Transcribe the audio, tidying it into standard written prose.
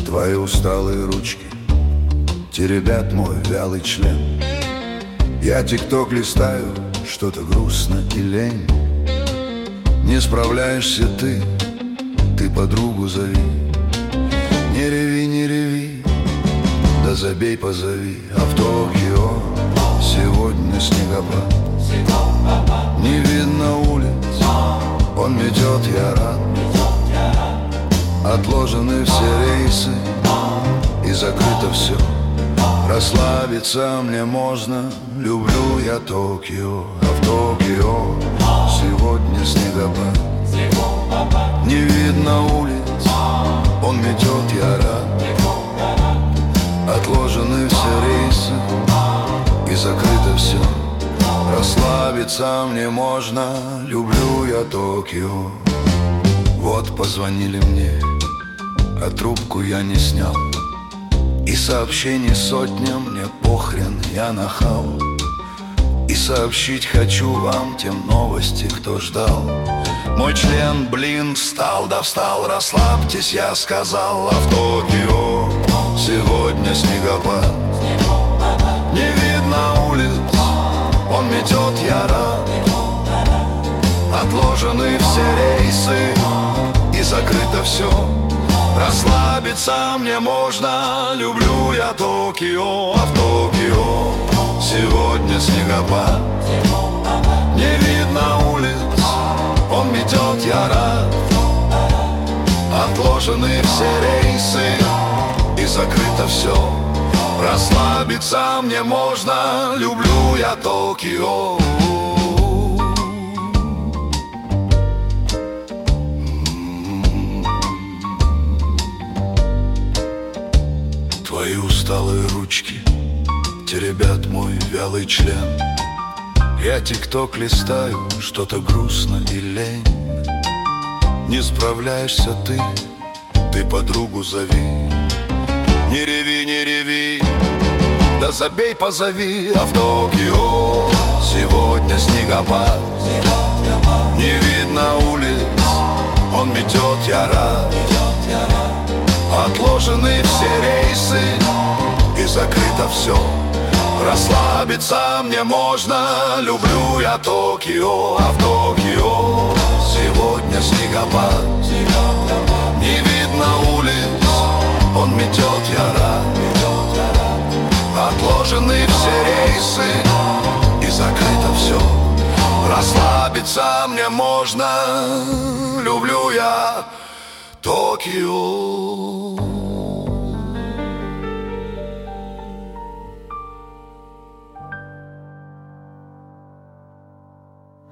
Твои усталые ручки теребят мой вялый член. Я тикток листаю, что-то грустно и лень. Не справляешься ты подругу зови. Не реви, не реви, да забей, позови. А в Токио сегодня снегопад. Не видно улиц, он метет, я рад. Отложены все рейсы и закрыто все. Расслабиться мне можно, люблю я Токио. А в Токио сегодня снегопад. Не видно улиц, он метет, я рад. Отложены все рейсы и закрыто все. Расслабиться мне можно, люблю я Токио. Вот позвонили мне, а трубку я не снял. И сообщений сотня, мне похрен, я нахал. И сообщить хочу вам тем новости, кто ждал. Мой член, блин, встал, да встал, расслабьтесь, я сказал. А в Токио сегодня снегопад. Не видно улиц, он метет, я рад. Отложены все рейсы и закрыто все. Расслабиться мне можно, люблю я Токио. А в Токио сегодня снегопад. Не видно улиц, он метет, я рад. Отложены все рейсы и закрыто все. Расслабиться мне можно, люблю я Токио. Твои усталые ручки теребят мой вялый член. Я тикток листаю, что-то грустно и лень. Не справляешься ты подругу зови. Не реви, не реви, да забей, позови. А в Токио сегодня снегопад. Не видно улиц, он метет, я рад. Отложены все рейсы и закрыто все. Расслабиться мне можно, люблю я Токио. А в Токио сегодня снегопад. Не видно улиц, он метет, я рад. Отложены все рейсы и закрыто все. Расслабиться мне можно, люблю я Токио.